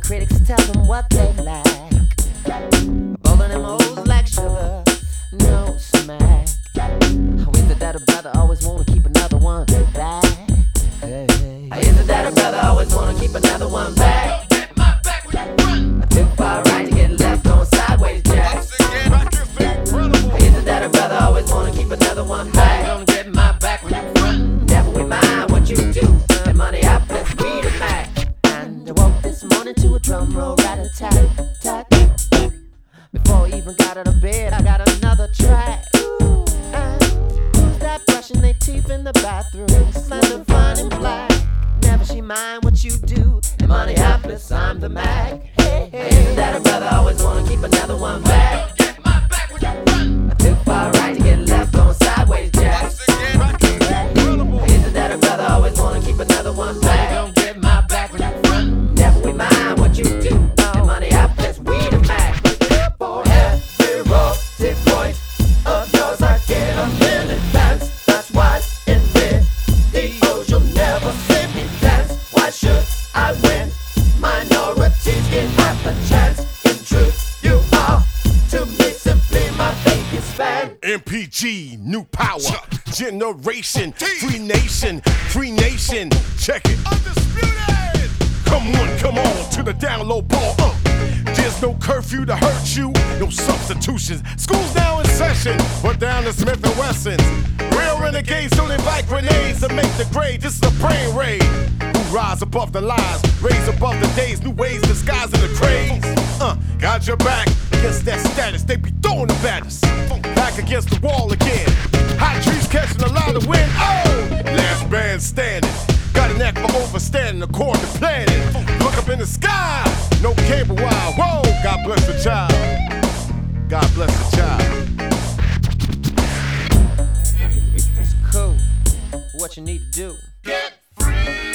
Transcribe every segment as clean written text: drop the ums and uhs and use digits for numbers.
Critics tell them what they lack. Both of them hoes like sugar, no smack. How is it that a brother always wanna keep another one back? Hey. How is it that a brother always wanna keep another one back? Get my back when you run. I took far right to get left on sideways, Jack. Once again, back is the incredible. How is it that a brother always wanna keep another one back? Gonna get my back when you run. Never we mind what you do. And money I bless we the Mac. And I woke this morning to a drum roll, rat-a-tat-tat. Before I even got out of bed, I got another track. And who's that brushing their teeth in the bathroom? Slender, fine and black. Never she mind what you do. And money hapless, I'm the Mac. Hey, hey. Isn't that a brother always wanna keep another one back? Get my back when you run. I took far right to get left on sideways, Jack. Once again, back is the incredible. Isn't that a brother always wanna keep another one back? Don't get my back when you run. Never we mind what you do. And money hapless, we the Mac. For every roasted point of yours, I get a million fans. That's why in videos you'll never see me dance. Why should I win? Minorities get half a chance. In truth, you are to me simply my biggest fan. MPG, new power, generation, free nation, check it. Undisputed. Come on, to the down low ball. There's no curfew to hurt you, no substitutions. School's now in session, put down the Smith & Wessons. Real renegades don't invite grenades to make the grade. This is a brain raid. Who rise above the lies, raise above the days, new ways disguising the craze. Got your back against that status, they be throwing the batters. Back against the wall again. Hot trees catching a lot of wind. Oh, last man standing. Got a neck for overstanding, according to planning. Look up in the sky, no cable wire. Whoa, God bless the child. God bless the child. It's cool. What you need to do? Get free,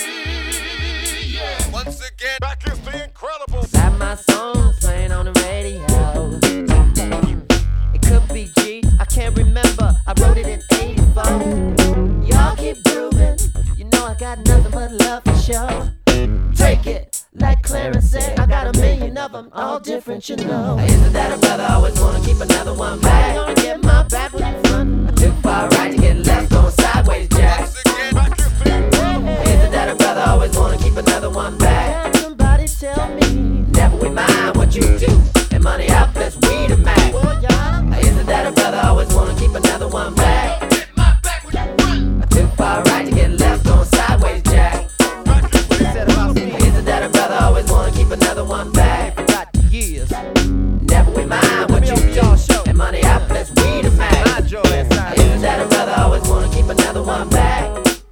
yeah. Once again, back is the incredible. Got my songs playing on the radio. It could be G, I can't remember. I wrote it in 84. Y'all keep grooving. You know I got nothing but love for sure. Take it, like Clarence said. I got a million of them, all different, you know. Isn't that a brother always wanna keep another one back? Gonna get my back when you front. I took far right to get left on sideways, Jack. Once again, back is the incredible. Isn't that a brother always wanna keep another one back? Can somebody tell me? Never we mind what you do. And money out, plus we the Mac. Isn't that a brother always wanna keep another one back? Get my back when you run. I took far right to get left on sideways, Jack. Back is the incredible. Isn't that a brother always wanna keep another one back? Forgot the years. Never we mind what you do. And money out, plus we the Mac. Isn't that a brother always wanna keep another one back?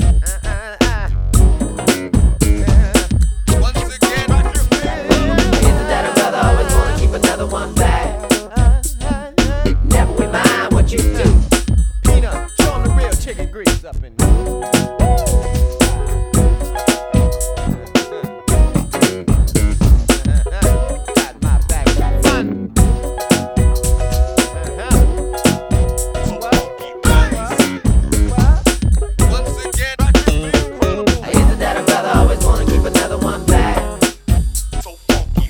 Once again, back is the incredible. Isn't that a brother always wanna keep another one back? Never we mind what you do. Peanut, show 'em the real chicken grease up in here. Got my back fun. Once again, back is the incredible. Isn't that a brother always wanna keep another one back? So funky,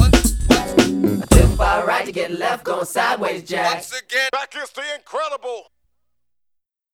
I took far right to get left, going sideways, Jack. once again, back is the incredible.